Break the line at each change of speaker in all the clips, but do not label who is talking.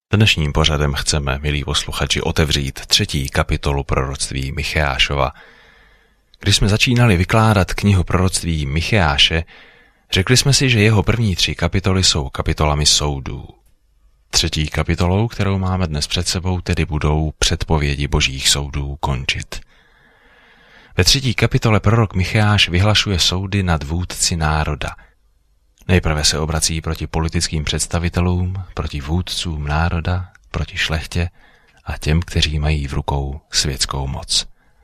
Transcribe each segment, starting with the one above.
Dnešním pořadem chceme, milí posluchači, otevřít 3. kapitolu proroctví Micheášova. Když jsme začínali vykládat knihu proroctví Micheáše, řekli jsme si, že jeho první 3 kapitoly jsou kapitolami soudů. 3. kapitolou, kterou máme dnes před sebou, tedy budou předpovědi božích soudů končit. Ve 3. kapitole prorok Micheáš vyhlašuje soudy nad vůdci národa. Nejprve se obrací proti politickým představitelům, proti vůdcům národa, proti šlechtě a těm, kteří mají v rukou světskou moc.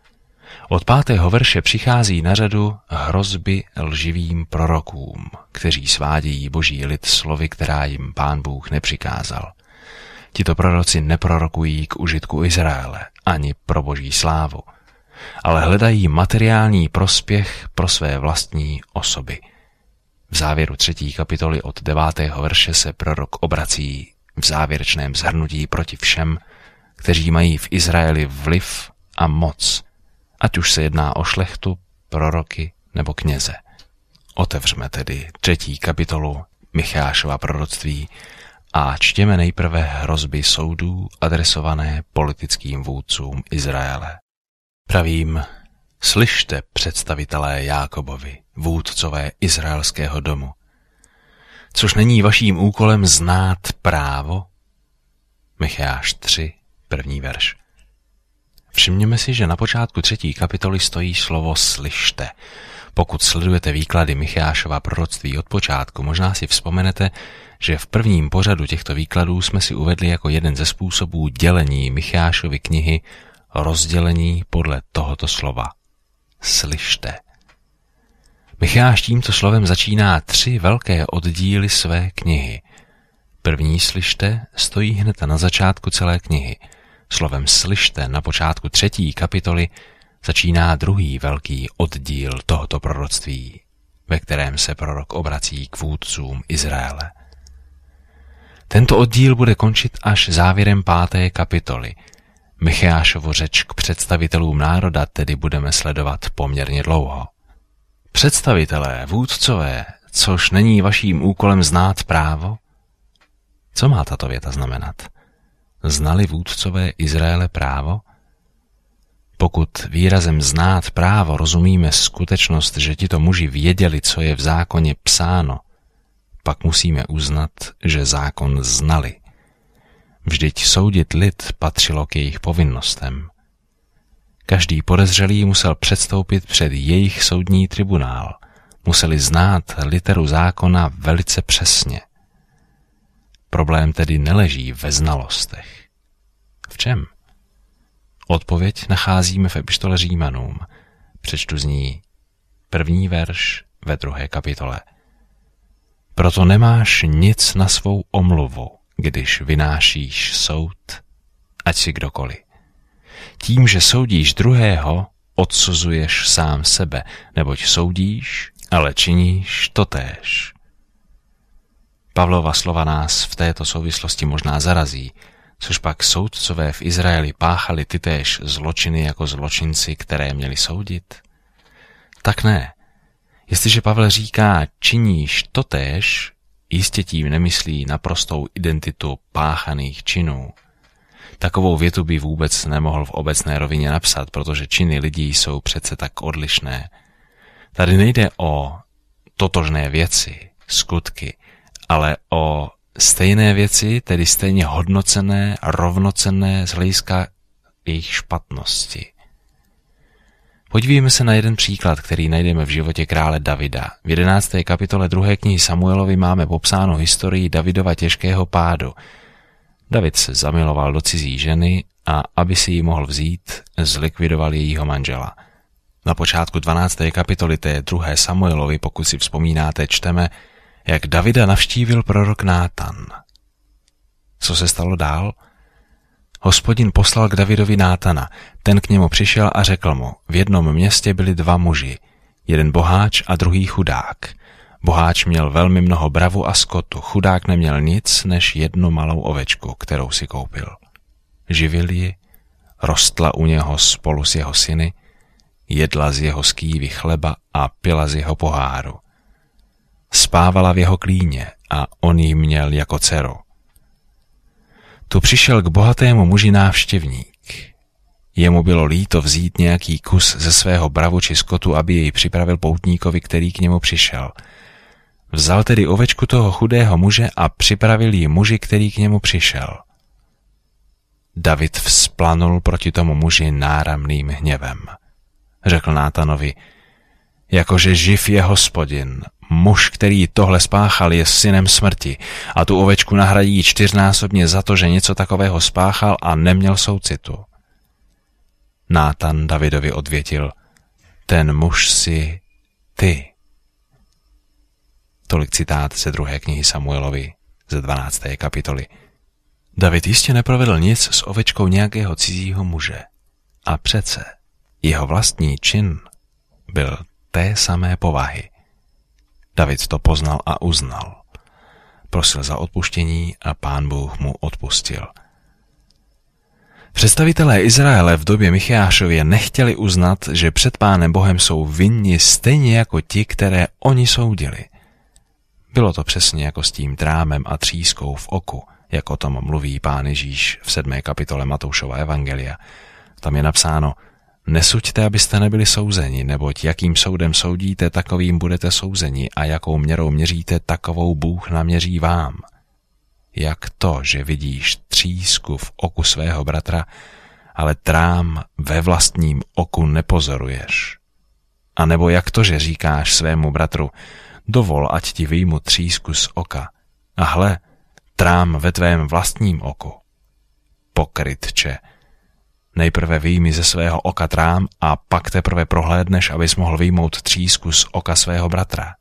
Od 5. verše přichází na řadu hrozby lživým prorokům, kteří svádějí boží lid slovy, která jim Pán Bůh nepřikázal. Tito proroci neprorokují k užitku Izraele ani pro boží slávu, ale hledají materiální prospěch pro své vlastní osoby. V závěru 3. kapitoly od 9. verše se prorok obrací v závěrečném shrnutí proti všem, kteří mají v Izraeli vliv a moc, ať už se jedná o šlechtu, proroky nebo kněze. Otevřme tedy 3. kapitolu Micheášova proroctví a čtěme nejprve hrozby soudů adresované politickým vůdcům Izraele. Pravím: slyšte, představitelé Jákobovi, vůdcové izraelského domu. Což není vaším úkolem znát právo? Micheáš 3, 1. verš. Všimněme si, že na počátku 3. kapitoly stojí slovo slyšte. Pokud sledujete výklady Micheášova proroctví od počátku, možná si vzpomenete, že v prvním pořadu těchto výkladů jsme si uvedli jako jeden ze způsobů dělení Micheášovy knihy rozdělení podle tohoto slova. Slyšte. Micheáš tímto slovem začíná 3 velké oddíly své knihy. První slyšte stojí hned na začátku celé knihy. Slovem slyšte na počátku 3. kapitoly začíná druhý velký oddíl tohoto proroctví, ve kterém se prorok obrací k vůdcům Izraele. Tento oddíl bude končit až závěrem 5. kapitoly. Micheášovu řeč k představitelům národa tedy budeme sledovat poměrně dlouho. Představitelé, vůdcové, což není vaším úkolem znát právo? Co má tato věta znamenat? Znali vůdcové Izraele právo? Pokud výrazem znát právo rozumíme skutečnost, že tito muži věděli, co je v zákoně psáno, pak musíme uznat, že zákon znali. Vždyť soudit lid patřilo k jejich povinnostem. Každý podezřelý musel předstoupit před jejich soudní tribunál. Museli znát literu zákona velice přesně. Problém tedy neleží ve znalostech. V čem? Odpověď nacházíme v epištole Římanům. Přečtu z ní 1. verš ve 2. kapitole. Proto nemáš nic na svou omluvu, když vynášíš soud, ať si kdokoliv. Tím, že soudíš druhého, odsuzuješ sám sebe, neboť soudíš, ale činíš totéž. Pavlova slova nás v této souvislosti možná zarazí, což pak soudcové v Izraeli páchali tytéž zločiny jako zločinci, které měli soudit? Tak ne. Jestliže Pavel říká činíš totéž, jistě tím nemyslí naprostou identitu páchaných činů. Takovou větu by vůbec nemohl v obecné rovině napsat, protože činy lidí jsou přece tak odlišné. Tady nejde o totožné věci, skutky, ale o stejné věci, tedy stejně hodnocené, rovnocenné z hlediska jejich špatnosti. Podívejme se na jeden příklad, který najdeme v životě krále Davida. V 11. kapitole 2. knihy Samuelovi máme popsáno historii Davidova těžkého pádu. David se zamiloval do cizí ženy a aby si ji mohl vzít, zlikvidoval jejího manžela. Na počátku 12. kapitoly té 2. Samuelovi, pokud si vzpomínáte, čteme, jak Davida navštívil prorok Nátan. Co se stalo dál? Hospodin poslal k Davidovi Nátana. Ten k němu přišel a řekl mu, v jednom městě byli 2 muži, jeden boháč a druhý chudák. Boháč měl velmi mnoho bravu a skotu, chudák neměl nic než jednu malou ovečku, kterou si koupil. Živil ji, rostla u něho spolu s jeho syny, jedla z jeho skývy chleba a pila z jeho poháru. Spávala v jeho klíně a on ji měl jako dceru. Tu přišel k bohatému muži návštěvník. Jemu bylo líto vzít nějaký kus ze svého bravu či skotu, aby jej připravil poutníkovi, který k němu přišel. Vzal tedy ovečku toho chudého muže a připravil ji muži, který k němu přišel. David vzplanul proti tomu muži náramným hněvem. Řekl Nátanovi: jakože živ je Hospodin, muž, který tohle spáchal, je synem smrti a tu ovečku nahradí 4násobně za to, že něco takového spáchal a neměl soucitu. Nátan Davidovi odvětil: ten muž jsi ty. Tolik citát ze 2. knihy Samuelovi ze 12. kapitoly. David jistě neprovedl nic s ovečkou nějakého cizího muže. A přece jeho vlastní čin byl té samé povahy. David to poznal a uznal. Prosil za odpuštění a Pán Bůh mu odpustil. Představitelé Izraele v době Micheášově nechtěli uznat, že před Pánem Bohem jsou vinni stejně jako ti, které oni soudili. Bylo to přesně jako s tím trámem a třískou v oku, jak o tom mluví Pán Ježíš v 7. kapitole Matoušova evangelia. Tam je napsáno: nesuďte, abyste nebyli souzeni, neboť jakým soudem soudíte, takovým budete souzeni, a jakou měrou měříte, takovou Bůh naměří vám. Jak to, že vidíš třísku v oku svého bratra, ale trám ve vlastním oku nepozoruješ? A nebo jak to, že říkáš svému bratru: dovol, ať ti vyjmu třísku z oka, a hle, trám ve tvém vlastním oku? Pokrytče, nejprve vyjmi ze svého oka trám a pak teprve prohlédneš, abys mohl vyjmout třísku z oka svého bratra.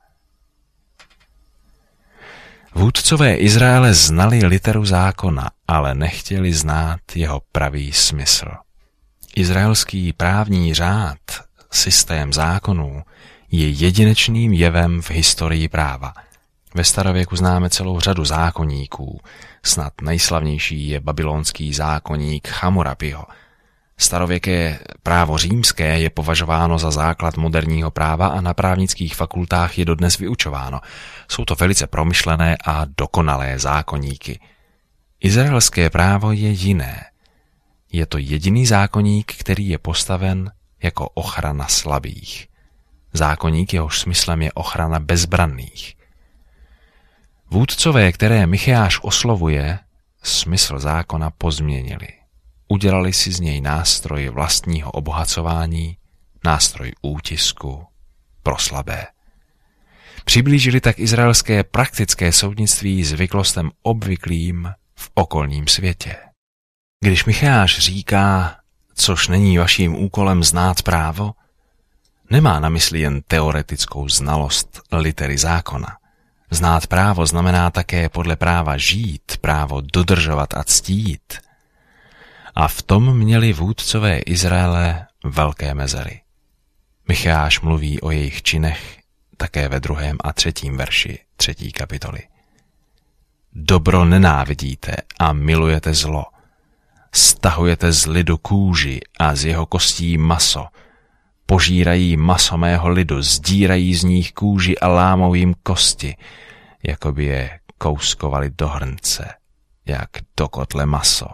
Vůdcové Izraele znali literu zákona, ale nechtěli znát jeho pravý smysl. Izraelský právní řád, systém zákonů, je jedinečným jevem v historii práva. Ve starověku známe celou řadu zákoníků. Snad nejslavnější je babylonský zákoník Chamurapiho. Starověké právo římské je považováno za základ moderního práva a na právnických fakultách je dodnes vyučováno. Jsou to velice promyšlené a dokonalé zákoníky. Izraelské právo je jiné. Je to jediný zákoník, který je postaven jako ochrana slabých. Zákoník, jehož smyslem je ochrana bezbranných. Vůdcové, které Micheáš oslovuje, smysl zákona pozměnili. Udělali si z něj nástroj vlastního obohacování, nástroj útisku pro slabé. Přiblížili tak izraelské praktické soudnictví zvyklostem obvyklým v okolním světě. Když Micheáš říká, což není vaším úkolem znát právo, nemá na mysli jen teoretickou znalost litery zákona. Znát právo znamená také podle práva žít, právo dodržovat a ctít. A v tom měli vůdcové Izraele velké mezery. Micheáš mluví o jejich činech také ve 2. a 3. verši 3. kapitoly. Dobro nenávidíte a milujete zlo. Stahujete z lidu kůži a z jeho kostí maso. Požírají maso mého lidu, sdírají z nich kůži a lámou jim kosti, jako by je kouskovali do hrnce, jak do kotle maso.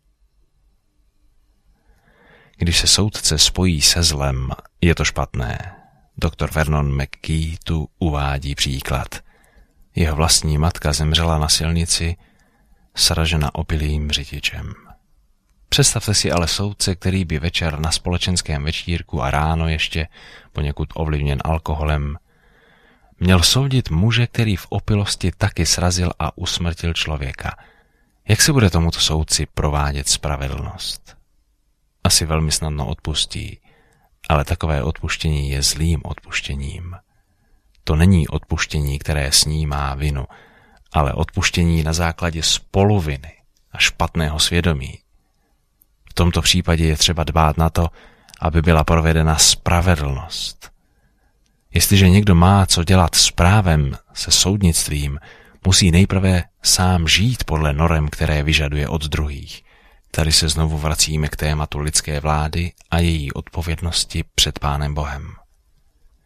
Když se soudce spojí se zlem, je to špatné. Doktor Vernon McGee tu uvádí příklad. Jeho vlastní matka zemřela na silnici, sražena opilým řidičem. Představte si ale soudce, který by večer na společenském večírku a ráno ještě, poněkud ovlivněn alkoholem, měl soudit muže, který v opilosti taky srazil a usmrtil člověka. Jak se bude tomuto soudci provádět spravedlnost? Asi velmi snadno odpustí, ale takové odpuštění je zlým odpuštěním. To není odpuštění, které snímá vinu, ale odpuštění na základě spoluviny a špatného svědomí. V tomto případě je třeba dbát na to, aby byla provedena spravedlnost. Jestliže někdo má co dělat s právem, se soudnictvím, musí nejprve sám žít podle norem, které vyžaduje od druhých. Tady se znovu vracíme k tématu lidské vlády a její odpovědnosti před Pánem Bohem.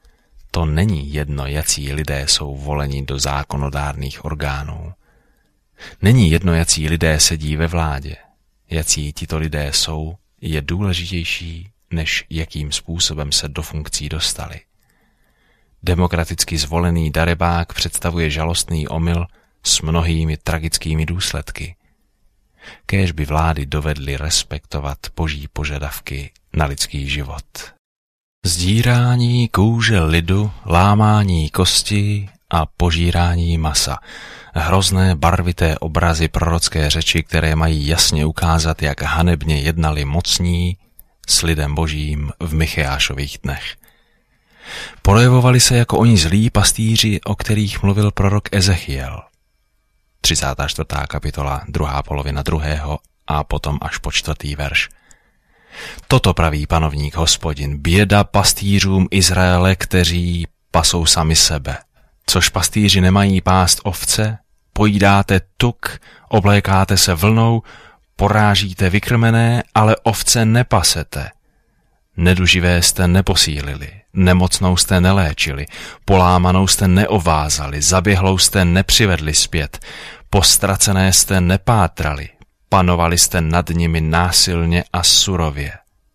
To není jedno, jací lidé jsou voleni do zákonodárných orgánů. Není jedno, jací lidé sedí ve vládě. Jací tito lidé jsou, je důležitější, než jakým způsobem se do funkcí dostali. Demokraticky zvolený darebák představuje žalostný omyl s mnohými tragickými důsledky. Kéž by vlády dovedly respektovat boží požadavky na lidský život. Zdírání kůže lidu, lámání kosti a požírání masa. Hrozné barvité obrazy prorocké řeči, které mají jasně ukázat, jak hanebně jednali mocní s lidem božím v Micheášových dnech. Projevovali se jako oni zlí pastýři, o kterých mluvil prorok Ezechiel. 34. kapitola, 2. polovina 2. a potom až po 4. verš. Toto praví panovník Hospodin, běda pastýřům Izraele, kteří pasou sami sebe. Což pastýři nemají pást ovce, pojídáte tuk, oblékáte se vlnou, porážíte vykrmené, ale ovce nepasete. Neduživé jste neposílili, nemocnou jste neléčili, polámanou jste neovázali, zaběhlou jste nepřivedli zpět, postracené jste nepátrali, panovali jste nad nimi násilně a surově.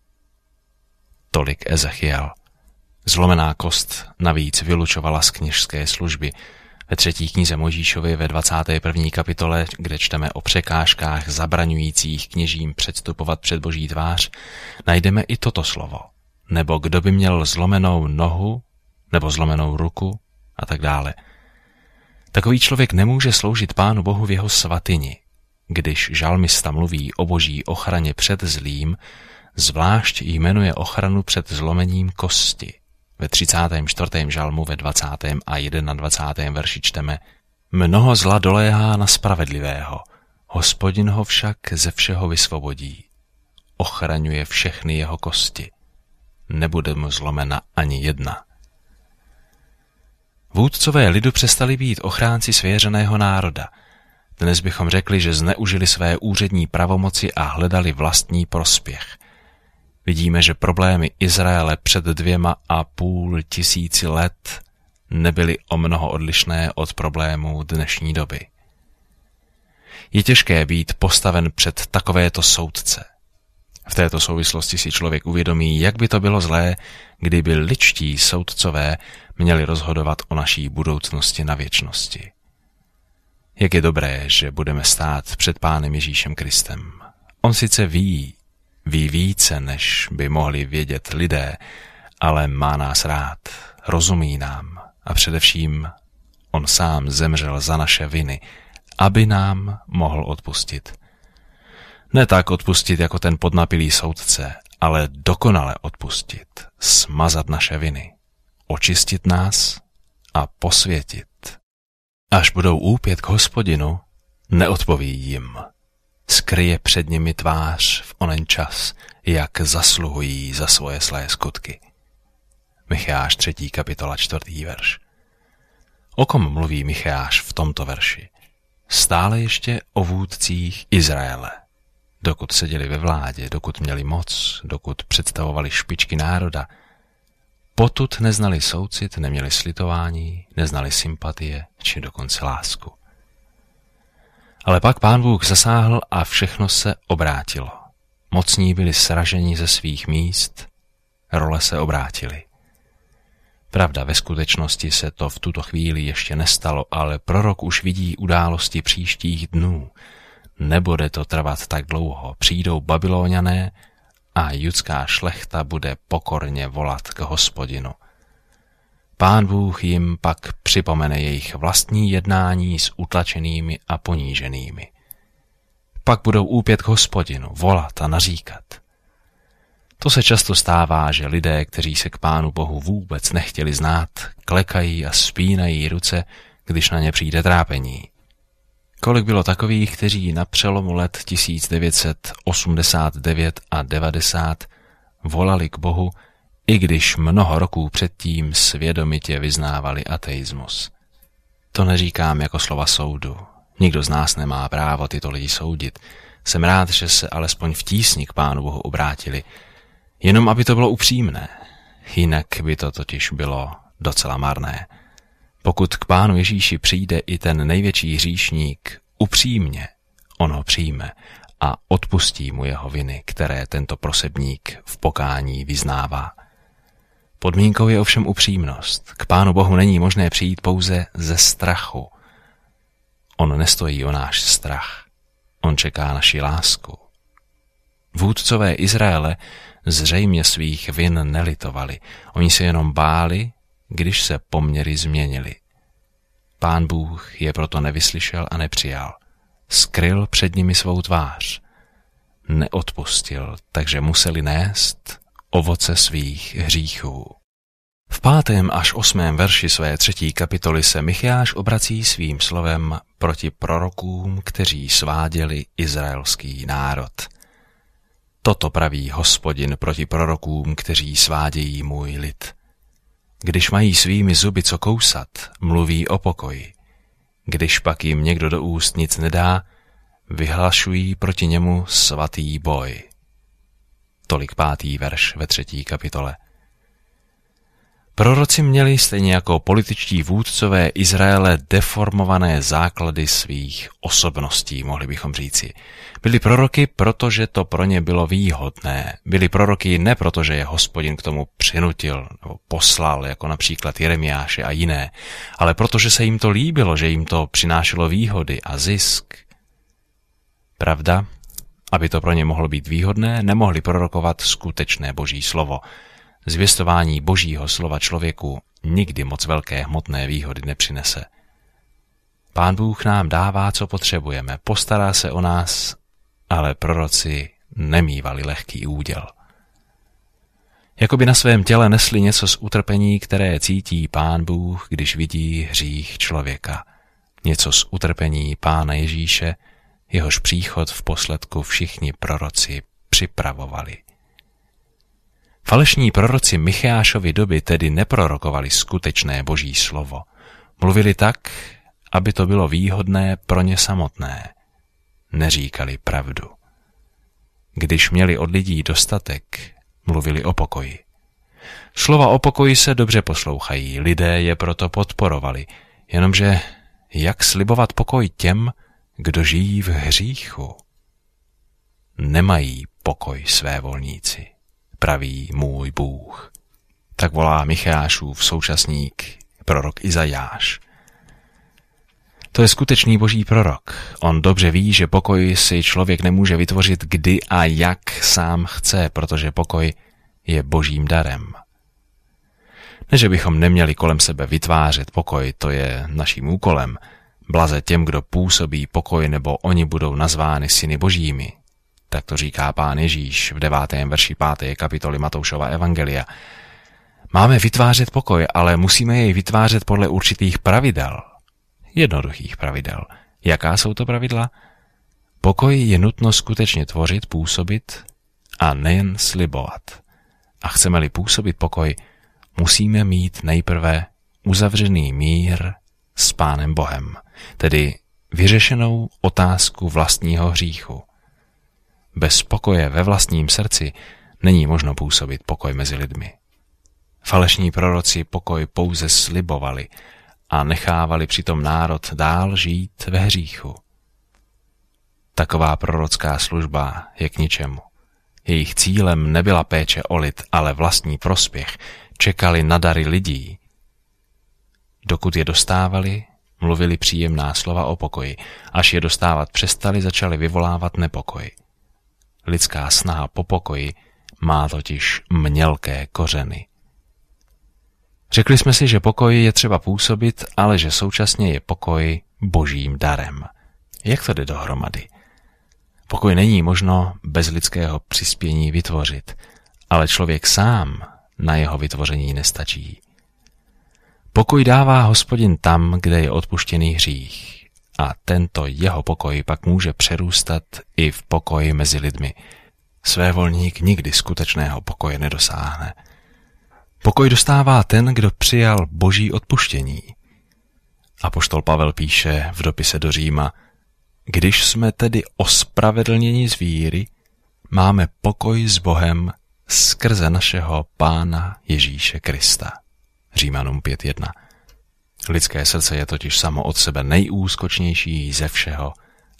Tolik Ezechiel. Zlomená kost navíc vylučovala z kněžské služby. Ve 3. knize Mojžíšově ve 21. kapitole, kde čteme o překážkách zabraňujících kněžím předstupovat před Boží tvář, najdeme i toto slovo. Nebo kdo by měl zlomenou nohu, nebo zlomenou ruku a tak dále. Takový člověk nemůže sloužit Pánu Bohu v jeho svatyni. Když žalmista mluví o boží ochraně před zlým, zvlášť jmenuje ochranu před zlomením kosti. Ve 34. žalmu ve 20. a 21. verši čteme: Mnoho zla doléhá na spravedlivého, Hospodin ho však ze všeho vysvobodí. Ochraňuje všechny jeho kosti. Nebude mu zlomena ani jedna. Vůdcové lidu přestali být ochránci svěřeného národa. Dnes bychom řekli, že zneužili své úřední pravomoci a hledali vlastní prospěch. Vidíme, že problémy Izraele před 2,5 tisíci let nebyly o mnoho odlišné od problémů dnešní doby. Je těžké být postaven před takovéto soudce. V této souvislosti si člověk uvědomí, jak by to bylo zlé, kdyby ličtí soudcové měli rozhodovat o naší budoucnosti na věčnosti. Jak je dobré, že budeme stát před Pánem Ježíšem Kristem. On sice ví více, než by mohli vědět lidé, ale má nás rád, rozumí nám a především on sám zemřel za naše viny, aby nám mohl odpustit. Ne tak odpustit jako ten podnapilý soudce, ale dokonale odpustit, smazat naše viny, očistit nás a posvětit. Až budou úpět k Hospodinu, neodpoví jim. Skryje před nimi tvář v onen čas, jak zasluhují za svoje zlé skutky. Micheáš 3. kapitola 4. verš. O kom mluví Micheáš v tomto verši? Stále ještě o vůdcích Izraele. Dokud seděli ve vládě, dokud měli moc, dokud představovali špičky národa, potud neznali soucit, neměli slitování, neznali sympatie či dokonce lásku. Ale pak Pán Bůh zasáhl a všechno se obrátilo. Mocní byli sraženi ze svých míst, role se obrátily. Pravda, ve skutečnosti se to v tuto chvíli ještě nestalo, ale prorok už vidí události příštích dnů. Nebude to trvat tak dlouho. Přijdou Babyloniané a judská šlechta bude pokorně volat k Hospodinu. Pán Bůh jim pak připomene jejich vlastní jednání s utlačenými a poníženými. Pak budou úpět k Hospodinu, volat a naříkat. To se často stává, že lidé, kteří se k Pánu Bohu vůbec nechtěli znát, klekají a spínají ruce, když na ně přijde trápení. Kolik bylo takových, kteří na přelomu let 1989 a 90 volali k Bohu, i když mnoho roků předtím svědomitě vyznávali ateismus. To neříkám jako slova soudu. Nikdo z nás nemá právo tyto lidi soudit. Jsem rád, že se alespoň v tísni k Pánu Bohu obrátili. Jenom aby to bylo upřímné. Jinak by to totiž bylo docela marné. Pokud k Pánu Ježíši přijde i ten největší hříšník, upřímně, on ho přijme a odpustí mu jeho viny, které tento prosebník v pokání vyznává. Podmínkou je ovšem upřímnost. K Pánu Bohu není možné přijít pouze ze strachu. On nestojí o náš strach. On čeká naši lásku. Vůdcové Izraele zřejmě svých vin nelitovali. Oni se jenom báli, když se poměry změnily. Pán Bůh je proto nevyslyšel a nepřijal. Skryl před nimi svou tvář. Neodpustil, takže museli nést ovoce svých hříchů. V 5. až 8. verši své 3. kapitoly se Micheáš obrací svým slovem proti prorokům, kteří sváděli izraelský národ. Toto praví Hospodin proti prorokům, kteří svádějí můj lid. Když mají svými zuby co kousat, mluví o pokoji. Když pak jim někdo do úst nic nedá, vyhlašují proti němu svatý boj. Tolik 5. verš ve 3. kapitole. Proroci měli stejně jako političtí vůdcové Izraele deformované základy svých osobností, mohli bychom říci. Byli proroky, protože to pro ně bylo výhodné. Byli proroky ne proto, že je Hospodin k tomu přinutil nebo poslal, jako například Jeremiáše a jiné, ale protože se jim to líbilo, že jim to přinášelo výhody a zisk. Pravda, aby to pro ně mohlo být výhodné, nemohli prorokovat skutečné Boží slovo. Zvěstování Božího slova člověku nikdy moc velké hmotné výhody nepřinese. Pán Bůh nám dává, co potřebujeme, postará se o nás, ale proroci nemívali lehký úděl. Jakoby na svém těle nesli něco z utrpení, které cítí Pán Bůh, když vidí hřích člověka. Něco z utrpení Pána Ježíše, jehož příchod v posledku všichni proroci připravovali. Falešní proroci Micheášovy doby tedy neprorokovali skutečné Boží slovo. Mluvili tak, aby to bylo výhodné pro ně samotné. Neříkali pravdu. Když měli od lidí dostatek, mluvili o pokoji. Slova o pokoji se dobře poslouchají, lidé je proto podporovali, jenomže jak slibovat pokoj těm, kdo žijí v hříchu? Nemají pokoj svévolníci, praví můj Bůh. Tak volá Micheášův současník, prorok Izajáš. To je skutečný Boží prorok. On dobře ví, že pokoj si člověk nemůže vytvořit kdy a jak sám chce, protože pokoj je Božím darem. Ne, že bychom neměli kolem sebe vytvářet pokoj, to je naším úkolem. Blaze těm, kdo působí pokoj, nebo oni budou nazvány syny Božími. Tak to říká Pán Ježíš v 9. verši 5. kapitoly Matoušova evangelia. Máme vytvářet pokoj, ale musíme jej vytvářet podle určitých pravidel. Jednoduchých pravidel. Jaká jsou to pravidla? Pokoj je nutno skutečně tvořit, působit a nejen slibovat. A chceme-li působit pokoj, musíme mít nejprve uzavřený mír s Pánem Bohem, tedy vyřešenou otázku vlastního hříchu. Bez pokoje ve vlastním srdci není možno působit pokoj mezi lidmi. Falešní proroci pokoj pouze slibovali a nechávali přitom národ dál žít ve hříchu. Taková prorocká služba je k ničemu. Jejich cílem nebyla péče o lid, ale vlastní prospěch. Čekali na dary lidí. Dokud je dostávali, mluvili příjemná slova o pokoji. Až je dostávat přestali, začali vyvolávat nepokoj. Lidská snaha po pokoji má totiž mělké kořeny. Řekli jsme si, že pokoj je třeba působit, ale že současně je pokoj Božím darem. Jak to jde dohromady? Pokoj není možno bez lidského přispění vytvořit, ale člověk sám na jeho vytvoření nestačí. Pokoj dává Hospodin tam, kde je odpuštěný hřích, a tento jeho pokoj pak může přerůstat i v pokoji mezi lidmi. Svévolník nikdy skutečného pokoje nedosáhne. Pokoj dostává ten, kdo přijal Boží odpuštění. Apoštol Pavel píše v dopise do Říma: když jsme tedy ospravedlněni z víry, máme pokoj s Bohem skrze našeho Pána Ježíše Krista. Římanům 5.1. Lidské srdce je totiž samo od sebe nejúskočnější ze všeho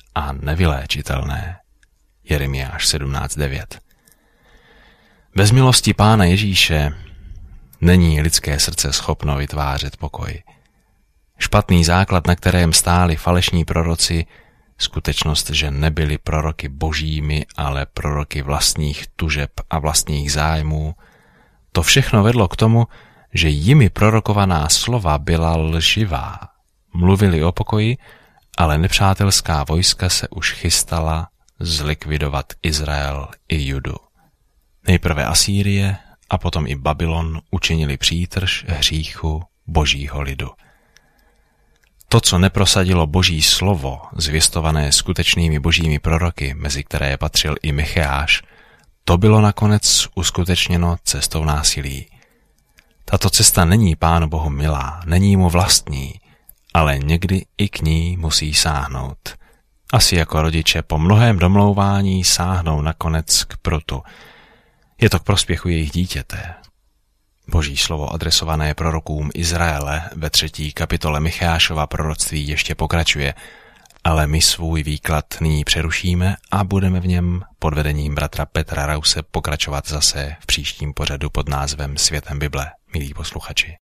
a nevyléčitelné. Jeremiáš 17:9. Bez milosti Pána Ježíše není lidské srdce schopno vytvářet pokoj. Špatný základ, na kterém stáli falešní proroci, skutečnost, že nebyli proroky božími, ale proroky vlastních tužeb a vlastních zájmů, to všechno vedlo k tomu, že jimi prorokovaná slova byla lživá. Mluvili o pokoji, ale nepřátelská vojska se už chystala zlikvidovat Izrael i Judu. Nejprve Asýrie a potom i Babylon učinili přítrž hříchu božího lidu. To, co neprosadilo boží slovo, zvěstované skutečnými božími proroky, mezi které patřil i Micheáš, to bylo nakonec uskutečněno cestou násilí. Tato cesta není Pánu Bohu milá, není mu vlastní, ale někdy i k ní musí sáhnout. Asi jako rodiče po mnohém domlouvání sáhnou nakonec k prutu. Je to k prospěchu jejich dítěte. Boží slovo adresované prorokům Izraele ve 3. kapitole Micheášova proroctví ještě pokračuje, ale my svůj výklad nyní přerušíme a budeme v něm pod vedením bratra Petra Rause pokračovat zase v příštím pořadu pod názvem Světem Bible, milí posluchači.